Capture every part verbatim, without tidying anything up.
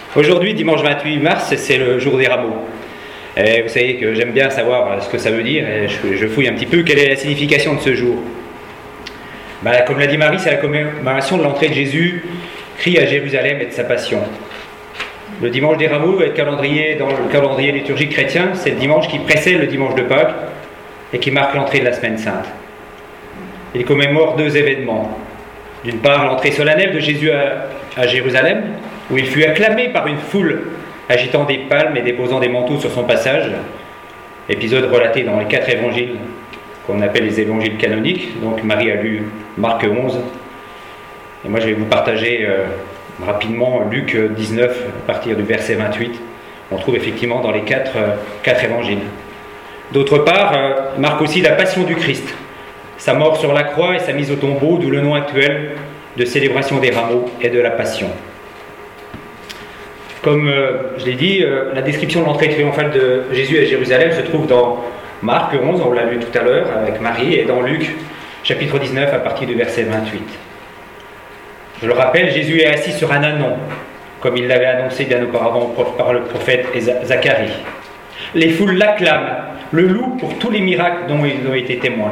Aujourd'hui, dimanche vingt-huit mars, c'est le jour des rameaux. Et vous savez que j'aime bien savoir ce que ça veut dire, et je, je fouille un petit peu quelle est la signification de ce jour. Ben, comme l'a dit Marie, c'est la commémoration de l'entrée de Jésus, Christ à Jérusalem et de sa passion. Le dimanche des rameaux, le calendrier, dans le calendrier liturgique chrétien, c'est le dimanche qui précède le dimanche de Pâques et qui marque l'entrée de la Semaine Sainte. Il commémore deux événements. D'une part, l'entrée solennelle de Jésus à, à Jérusalem, où il fut acclamé par une foule agitant des palmes et déposant des manteaux sur son passage. Épisode relaté dans les quatre évangiles qu'on appelle les évangiles canoniques. Donc Marie a lu Marc onze. Et moi je vais vous partager euh, rapidement Luc dix-neuf à partir du verset vingt-huit. On trouve effectivement dans les quatre, euh, quatre évangiles. D'autre part, euh, marque aussi la passion du Christ, sa mort sur la croix et sa mise au tombeau, d'où le nom actuel de célébration des rameaux et de la passion. Comme euh, je l'ai dit, euh, la description de l'entrée triomphale de Jésus à Jérusalem se trouve dans Marc onze, on l'a lu tout à l'heure avec Marie, et dans Luc chapitre dix-neuf à partir du verset vingt-huit. Je le rappelle, Jésus est assis sur un ânon, comme il l'avait annoncé bien auparavant par le prophète Zacharie. Les foules l'acclament, le louent pour tous les miracles dont ils ont été témoins.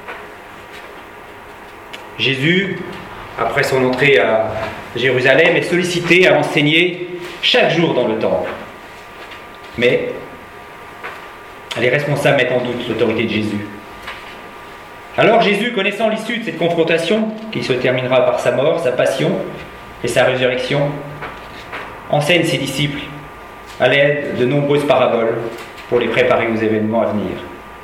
Jésus, après son entrée à Jérusalem, est sollicité à enseigner chaque jour dans le temple. Mais les responsables mettent en doute l'autorité de Jésus. Alors Jésus, connaissant l'issue de cette confrontation, qui se terminera par sa mort, sa passion et sa résurrection, enseigne ses disciples à l'aide de nombreuses paraboles pour les préparer aux événements à venir.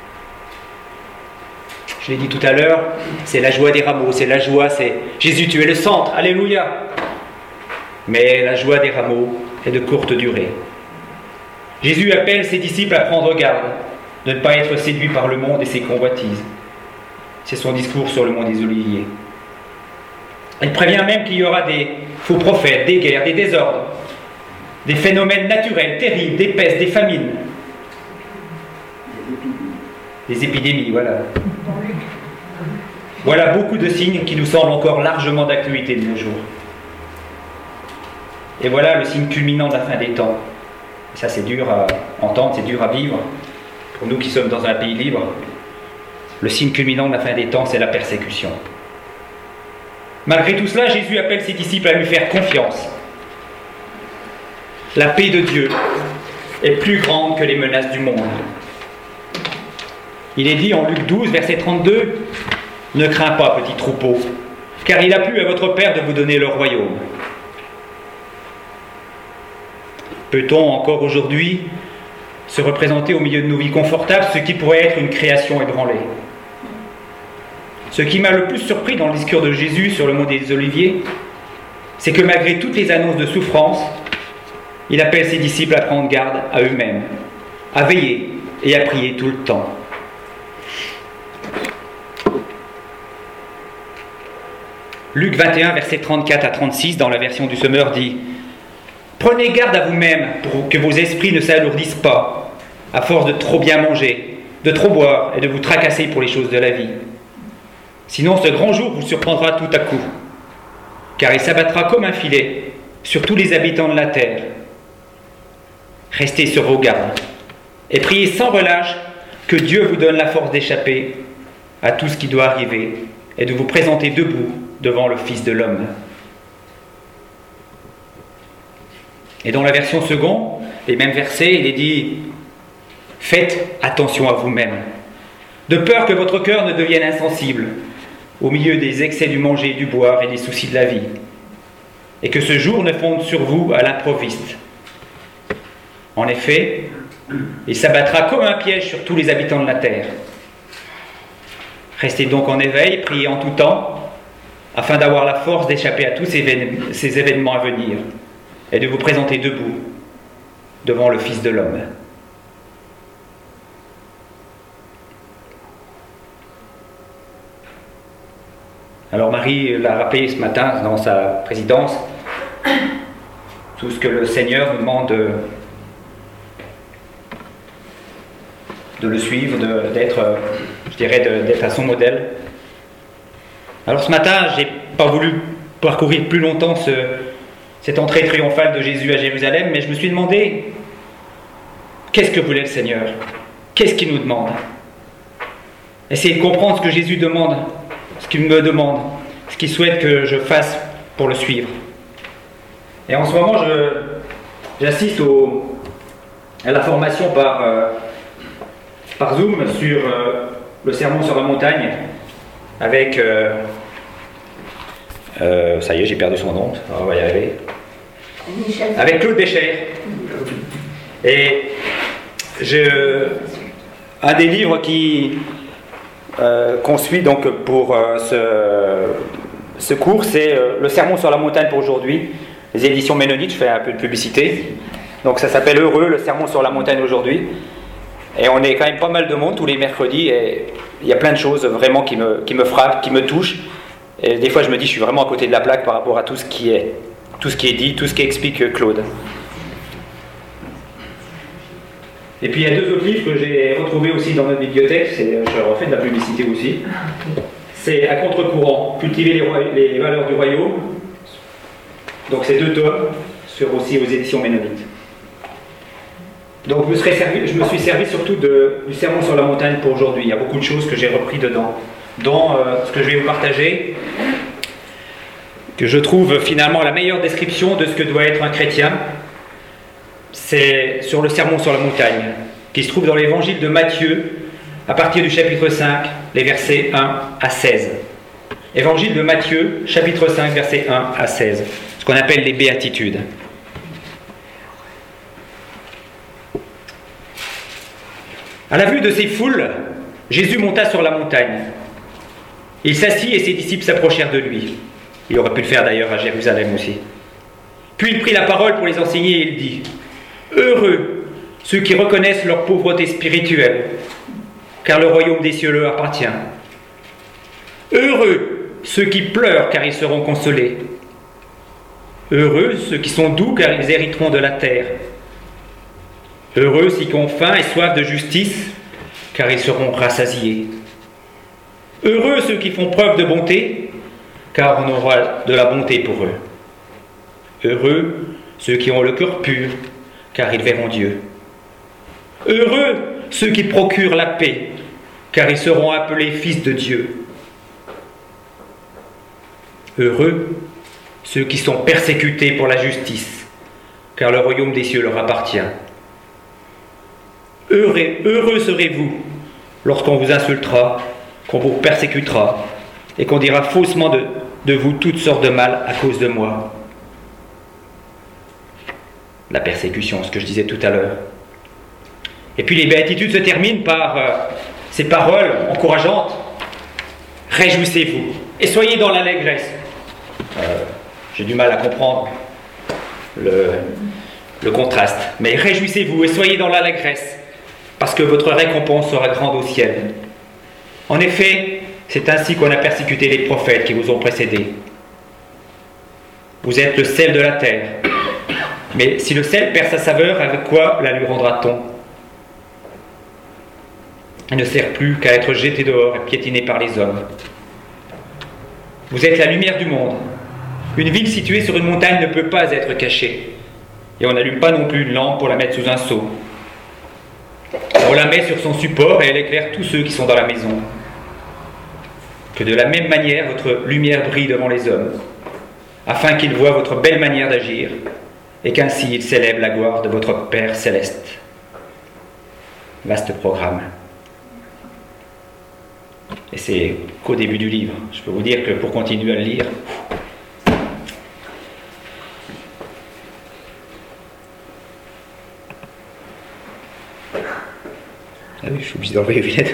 Je l'ai dit tout à l'heure, c'est la joie des rameaux, c'est la joie, c'est Jésus, tu es le centre, alléluia. Mais la joie des rameaux est de courte durée. Jésus appelle ses disciples à prendre garde, de ne pas être séduits par le monde et ses convoitises. C'est son discours sur le mont des Oliviers. Il prévient même qu'il y aura des faux prophètes, des guerres, des désordres, des phénomènes naturels terribles, des pestes, des famines, des épidémies, voilà. Voilà beaucoup de signes qui nous semblent encore largement d'actualité de nos jours. Et voilà le signe culminant de la fin des temps. Et ça, c'est dur à entendre, c'est dur à vivre. Pour nous qui sommes dans un pays libre, le signe culminant de la fin des temps, c'est la persécution. Malgré tout cela, Jésus appelle ses disciples à lui faire confiance. La paix de Dieu est plus grande que les menaces du monde. Il est dit en Luc douze, verset trente-deux, « Ne crains pas, petit troupeau, car il a plu à votre Père de vous donner le royaume. » Peut-on encore aujourd'hui se représenter au milieu de nos vies confortables ce qui pourrait être une création ébranlée? Ce qui m'a le plus surpris dans le discours de Jésus sur le mont des Oliviers, c'est que malgré toutes les annonces de souffrance, il appelle ses disciples à prendre garde à eux-mêmes, à veiller et à prier tout le temps. Luc vingt et un, versets trente-quatre à trente-six, dans la version du Semeur, dit « Prenez garde à vous-même pour que vos esprits ne s'alourdissent pas, à force de trop bien manger, de trop boire et de vous tracasser pour les choses de la vie. Sinon ce grand jour vous surprendra tout à coup, car il s'abattra comme un filet sur tous les habitants de la terre. Restez sur vos gardes et priez sans relâche que Dieu vous donne la force d'échapper à tout ce qui doit arriver et de vous présenter debout devant le Fils de l'homme. » Et dans la version seconde, les mêmes versets, il est dit « Faites attention à vous-même, de peur que votre cœur ne devienne insensible au milieu des excès du manger, du boire et des soucis de la vie, et que ce jour ne fonde sur vous à l'improviste. En effet, il s'abattra comme un piège sur tous les habitants de la terre. Restez donc en éveil, priez en tout temps, afin d'avoir la force d'échapper à tous ces événements, ces événements à venir, et de vous présenter debout devant le Fils de l'homme. » Alors Marie l'a rappelé ce matin dans sa présidence, tout ce que le Seigneur nous demande de, de le suivre, de, d'être, je dirais, de, d'être à son modèle. Alors ce matin, je n'ai pas voulu parcourir plus longtemps ce, cette entrée triomphale de Jésus à Jérusalem, mais je me suis demandé, qu'est-ce que voulait le Seigneur? Qu'est-ce qu'il nous demande? Essayez de comprendre ce que Jésus demande, ce qu'il me demande, ce qu'il souhaite que je fasse pour le suivre. Et en ce moment, je, j'assiste au, à la formation par, euh, par Zoom sur euh, le sermon sur la montagne avec... Euh, euh, ça y est, j'ai perdu son nom, on va y arriver. Avec Claude Bécher. Et je, un des livres qui, euh, qu'on suit donc pour euh, ce, ce cours, c'est euh, le sermon sur la montagne pour aujourd'hui, les éditions Ménonites. Je fais un peu de publicité. Donc ça s'appelle Heureux, le sermon sur la montagne aujourd'hui. Et on est quand même pas mal de monde tous les mercredis, et il y a plein de choses vraiment qui me, qui me frappent, qui me touchent. Et des fois je me dis, je suis vraiment à côté de la plaque par rapport à tout ce qui est, tout ce qui est dit, tout ce qu'explique Claude. Et puis il y a deux autres livres que j'ai retrouvés aussi dans notre bibliothèque, c'est, je refais de la publicité aussi. C'est À contre-courant, cultiver les, roi- les valeurs du royaume. Donc c'est deux tomes, sur aussi aux éditions Ménonites. Donc je me, serais servi, je me suis servi surtout de, du sermon sur la montagne pour aujourd'hui. Il y a beaucoup de choses que j'ai repris dedans, dont euh, ce que je vais vous partager, que je trouve finalement la meilleure description de ce que doit être un chrétien. C'est sur le sermon sur la montagne, qui se trouve dans l'évangile de Matthieu, à partir du chapitre cinq, les versets un à seize. Évangile de Matthieu, chapitre cinq, versets un à seize, ce qu'on appelle les béatitudes. À la vue de ces foules, Jésus monta sur la montagne. Il s'assit et ses disciples s'approchèrent de lui. Il aurait pu le faire d'ailleurs à Jérusalem aussi. Puis il prit la parole pour les enseigner et il dit : Heureux ceux qui reconnaissent leur pauvreté spirituelle, car le royaume des cieux leur appartient. Heureux ceux qui pleurent, car ils seront consolés. Heureux ceux qui sont doux, car ils hériteront de la terre. Heureux ceux qui ont faim et soif de justice, car ils seront rassasiés. Heureux ceux qui font preuve de bonté, car on aura de la bonté pour eux. Heureux ceux qui ont le cœur pur, car ils verront Dieu. Heureux ceux qui procurent la paix, car ils seront appelés fils de Dieu. Heureux ceux qui sont persécutés pour la justice, car le royaume des cieux leur appartient. Heureux, heureux serez-vous lorsqu'on vous insultera, qu'on vous persécutera, et qu'on dira faussement de, de vous toutes sortes de mal à cause de moi. La persécution, ce que je disais tout à l'heure. Et puis les béatitudes se terminent par euh, ces paroles encourageantes. Réjouissez-vous et soyez dans l'allégresse. Euh, j'ai du mal à comprendre le, le contraste. Mais réjouissez-vous et soyez dans l'allégresse, parce que votre récompense sera grande au ciel. En effet, c'est ainsi qu'on a persécuté les prophètes qui vous ont précédés. Vous êtes le sel de la terre. Mais si le sel perd sa saveur, avec quoi la lui rendra-t-on ? Il ne sert plus qu'à être jeté dehors et piétiné par les hommes. Vous êtes la lumière du monde. Une ville située sur une montagne ne peut pas être cachée. Et on n'allume pas non plus une lampe pour la mettre sous un seau. On la met sur son support et elle éclaire tous ceux qui sont dans la maison. Que de la même manière, votre lumière brille devant les hommes, afin qu'ils voient votre belle manière d'agir, et qu'ainsi ils célèbrent la gloire de votre Père céleste. Vaste programme. Et c'est qu'au début du livre. Je peux vous dire que pour continuer à le lire, ah oui, je suis obligé d'enlever les lunettes.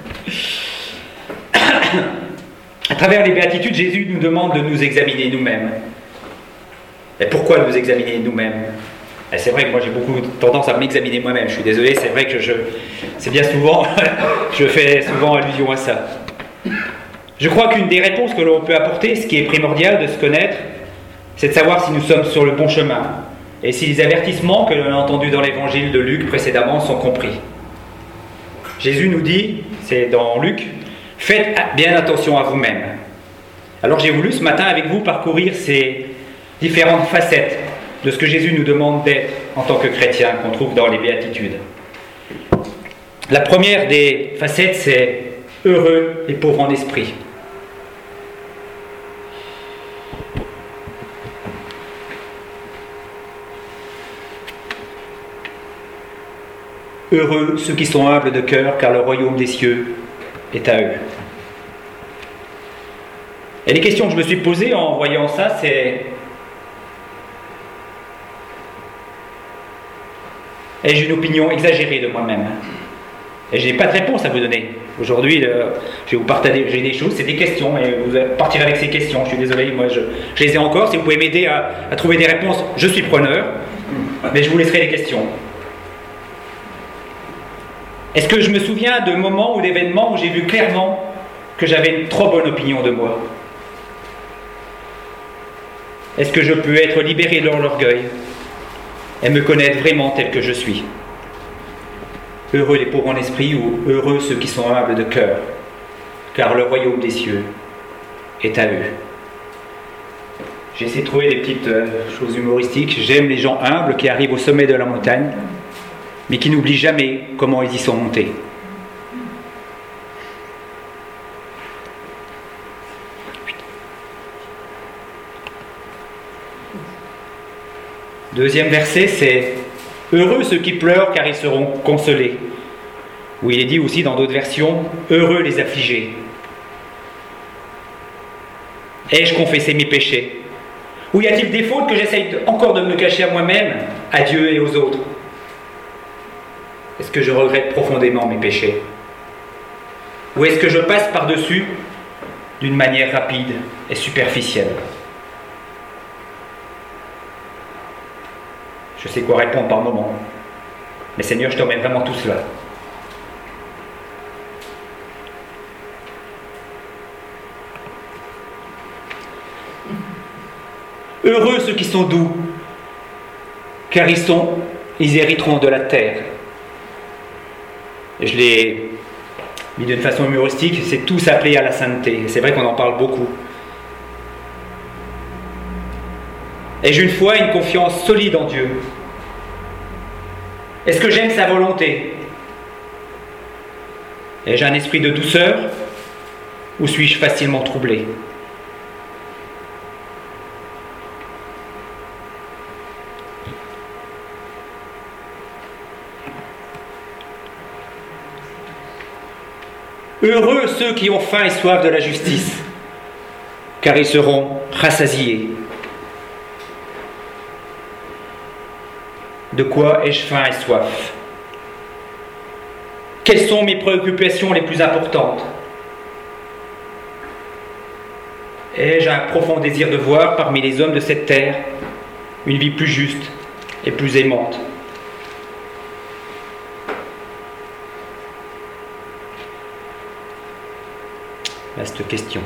À travers les béatitudes, Jésus nous demande de nous examiner nous-mêmes. Et pourquoi nous examiner nous-mêmes ? Et c'est vrai que moi j'ai beaucoup tendance à m'examiner moi-même. Je suis désolé, c'est vrai que je, c'est bien souvent, je fais souvent allusion à ça. Je crois qu'une des réponses que l'on peut apporter, ce qui est primordial de se connaître, c'est de savoir si nous sommes sur le bon chemin et si les avertissements que l'on a entendus dans l'évangile de Luc précédemment sont compris. Jésus nous dit, c'est dans Luc, « Faites bien attention à vous-même ». Alors j'ai voulu ce matin avec vous parcourir ces, différentes facettes de ce que Jésus nous demande d'être en tant que chrétien, qu'on trouve dans les béatitudes. La première des facettes, c'est « heureux les pauvres en esprit ». Heureux ceux qui sont humbles de cœur, car le royaume des cieux est à eux. Et les questions que je me suis posées en voyant ça, c'est: ai-je une opinion exagérée de moi-même? Et je n'ai pas de réponse à vous donner. Aujourd'hui, le, je vais vous partager des choses, c'est des questions, et vous partirez avec ces questions. Je suis désolé, moi je, je les ai encore. Si vous pouvez m'aider à, à trouver des réponses, je suis preneur, mais je vous laisserai les questions. Est-ce que je me souviens de moments ou d'événements où j'ai vu clairement que j'avais une trop bonne opinion de moi? Est-ce que je peux être libéré de l'orgueil et me connaître vraiment tel que je suis? Heureux les pauvres en esprit, ou heureux ceux qui sont humbles de cœur, car le royaume des cieux est à eux. J'ai essayé de trouver des petites euh, choses humoristiques. J'aime les gens humbles qui arrivent au sommet de la montagne, mais qui n'oublient jamais comment ils y sont montés. Deuxième verset, c'est « Heureux ceux qui pleurent, car ils seront consolés ». Ou il est dit aussi dans d'autres versions « Heureux les affligés ». Ai-je confessé mes péchés? Ou y a-t-il des fautes que j'essaye encore de me cacher à moi-même, à Dieu et aux autres? Est-ce que je regrette profondément mes péchés? Ou est-ce que je passe par-dessus d'une manière rapide et superficielle? Je sais quoi répondre par moment. Mais Seigneur, je te remets vraiment tout cela. Heureux ceux qui sont doux, car ils sont, ils hériteront de la terre. Je l'ai mis d'une façon humoristique, c'est tous appelés à la sainteté. C'est vrai qu'on en parle beaucoup. Ai-je une foi et une confiance solide en Dieu? Est-ce que j'aime sa volonté? Ai-je un esprit de douceur ou suis-je facilement troublé? Heureux ceux qui ont faim et soif de la justice, car ils seront rassasiés. De quoi ai-je faim et soif? Quelles sont mes préoccupations les plus importantes? Ai-je un profond désir de voir parmi les hommes de cette terre une vie plus juste et plus aimante? Vaste question.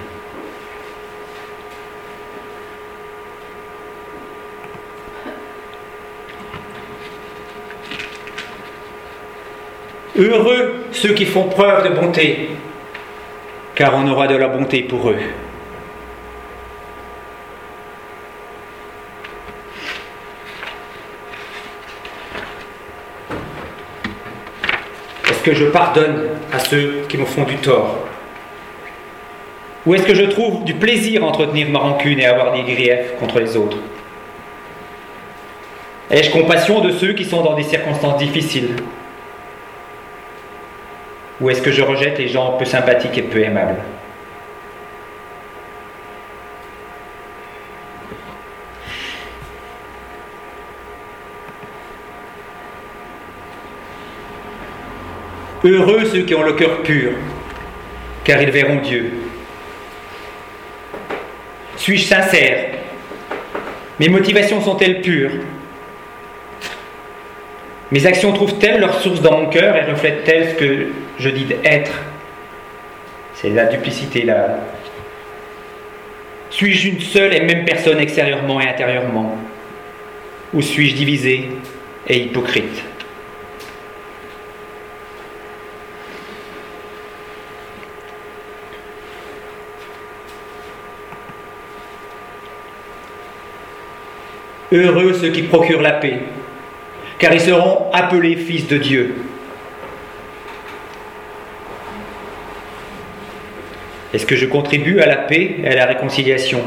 Heureux ceux qui font preuve de bonté, car on aura de la bonté pour eux. Est-ce que je pardonne à ceux qui me font du tort? Ou est-ce que je trouve du plaisir à entretenir ma rancune et à avoir des griefs contre les autres? Ai-je compassion de ceux qui sont dans des circonstances difficiles? Ou est-ce que je rejette les gens peu sympathiques et peu aimables? Heureux ceux qui ont le cœur pur, car ils verront Dieu. Suis-je sincère? Mes motivations sont-elles pures? Mes actions trouvent-elles leur source dans mon cœur et reflètent-elles ce que je dis d'être? C'est la duplicité là. Suis-je une seule et même personne extérieurement et intérieurement? Ou suis-je divisé et hypocrite? Heureux ceux qui procurent la paix, car ils seront appelés fils de Dieu. Est-ce que je contribue à la paix et à la réconciliation?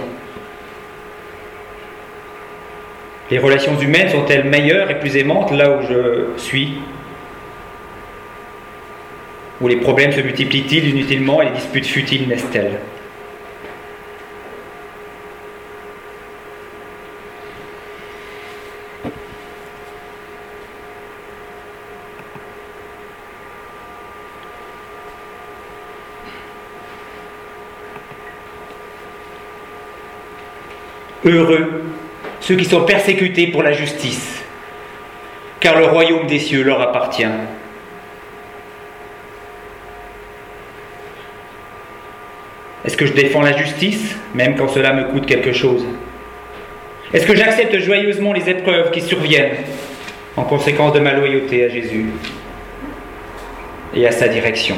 Les relations humaines sont-elles meilleures et plus aimantes là où je suis? Où les problèmes se multiplient-ils inutilement et les disputes futiles naissent-elles? Heureux ceux qui sont persécutés pour la justice, car le royaume des cieux leur appartient. Est-ce que je défends la justice, même quand cela me coûte quelque chose? Est-ce que j'accepte joyeusement les épreuves qui surviennent en conséquence de ma loyauté à Jésus et à sa direction?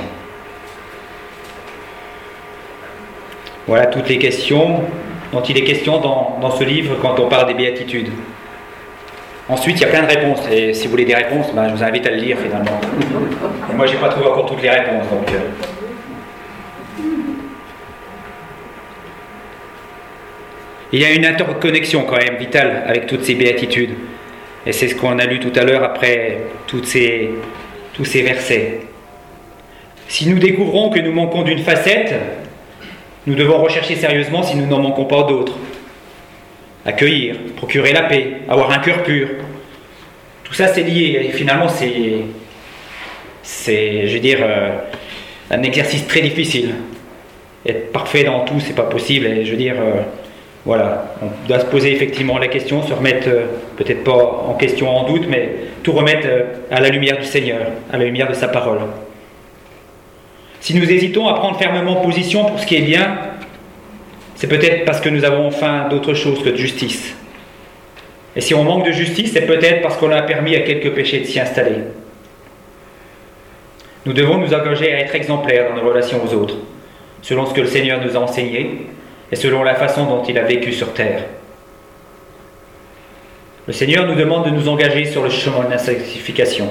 Voilà toutes les questions dont il est question dans, dans ce livre quand on parle des béatitudes. Ensuite, il y a plein de réponses, et si vous voulez des réponses, ben, je vous invite à le lire finalement. Et moi, je n'ai pas trouvé encore toutes les réponses, donc... Euh... Il y a une interconnexion quand même vitale avec toutes ces béatitudes, et c'est ce qu'on a lu tout à l'heure après toutes ces, tous ces versets. Si nous découvrons que nous manquons d'une facette, nous devons rechercher sérieusement si nous n'en manquons pas d'autres. Accueillir, procurer la paix, avoir un cœur pur. Tout ça c'est lié, et finalement c'est, c'est je veux dire, euh, un exercice très difficile. Être parfait dans tout, c'est pas possible, et je veux dire, euh, voilà, on doit se poser effectivement la question, se remettre, euh, peut-être pas en question, en doute, mais tout remettre euh, à la lumière du Seigneur, à la lumière de sa parole. Si nous hésitons à prendre fermement position pour ce qui est bien, c'est peut-être parce que nous avons faim d'autre chose que de justice. Et si on manque de justice, c'est peut-être parce qu'on a permis à quelques péchés de s'y installer. Nous devons nous engager à être exemplaires dans nos relations aux autres, selon ce que le Seigneur nous a enseigné et selon la façon dont il a vécu sur terre. Le Seigneur nous demande de nous engager sur le chemin de la sanctification.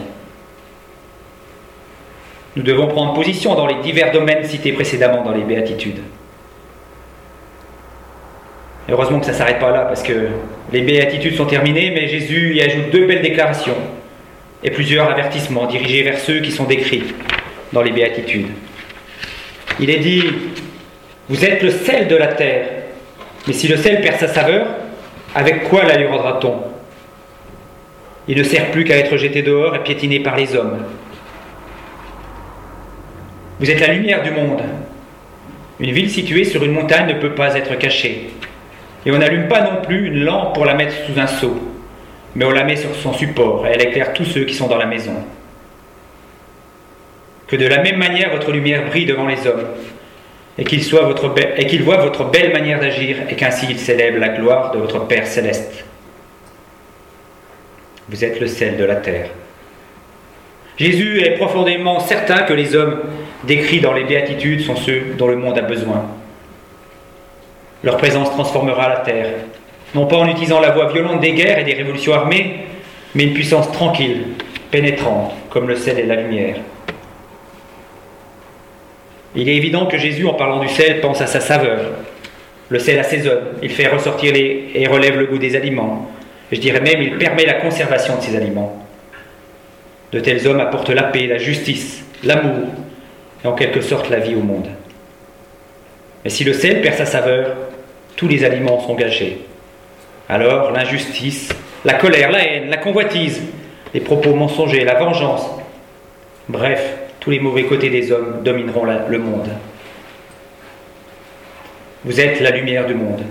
Nous devons prendre position dans les divers domaines cités précédemment dans les béatitudes. Heureusement que ça ne s'arrête pas là, parce que les béatitudes sont terminées, mais Jésus y ajoute deux belles déclarations et plusieurs avertissements dirigés vers ceux qui sont décrits dans les béatitudes. Il est dit, vous êtes le sel de la terre, mais si le sel perd sa saveur, avec quoi la lui rendra-t-on? Il ne sert plus qu'à être jeté dehors et piétiné par les hommes. Vous êtes la lumière du monde. Une ville située sur une montagne ne peut pas être cachée. Et on n'allume pas non plus une lampe pour la mettre sous un seau, mais on la met sur son support et elle éclaire tous ceux qui sont dans la maison. Que de la même manière votre lumière brille devant les hommes, et qu'ils soient votre be- et qu'ils voient votre belle manière d'agir, et qu'ainsi ils célèbrent la gloire de votre Père céleste. Vous êtes le sel de la terre. Jésus est profondément certain que les hommes décrits dans les béatitudes sont ceux dont le monde a besoin. Leur présence transformera la terre, non pas en utilisant la voie violente des guerres et des révolutions armées, mais une puissance tranquille, pénétrante, comme le sel et la lumière. Il est évident que Jésus, en parlant du sel, pense à sa saveur. Le sel assaisonne, il fait ressortir les... et relève le goût des aliments. Je dirais même, il permet la conservation de ces aliments. De tels hommes apportent la paix, la justice, l'amour, et en quelque sorte la vie au monde. Mais si le sel perd sa saveur, tous les aliments sont gâchés. Alors l'injustice, la colère, la haine, la convoitise, les propos mensongers, la vengeance, bref, tous les mauvais côtés des hommes domineront la, le monde. Vous êtes la lumière du monde.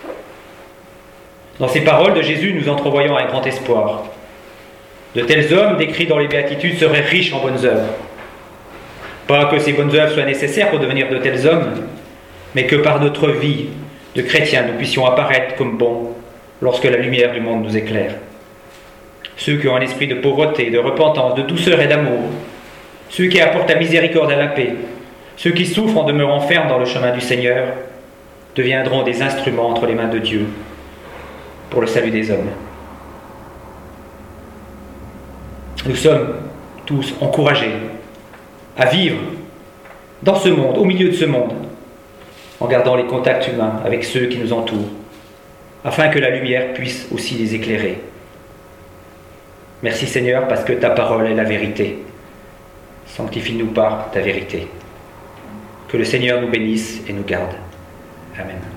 Dans ces paroles de Jésus, nous entrevoyons un grand espoir. De tels hommes, décrits dans les béatitudes, seraient riches en bonnes œuvres. Pas que ces bonnes œuvres soient nécessaires pour devenir de tels hommes, mais que par notre vie de chrétiens, nous puissions apparaître comme bons lorsque la lumière du monde nous éclaire. Ceux qui ont un esprit de pauvreté, de repentance, de douceur et d'amour, ceux qui apportent la miséricorde et la paix, ceux qui souffrent en demeurant fermes dans le chemin du Seigneur, deviendront des instruments entre les mains de Dieu pour le salut des hommes. Nous sommes tous encouragés à vivre dans ce monde, au milieu de ce monde, en gardant les contacts humains avec ceux qui nous entourent, afin que la lumière puisse aussi les éclairer. Merci Seigneur, parce que ta parole est la vérité. Sanctifie-nous par ta vérité. Que le Seigneur nous bénisse et nous garde. Amen.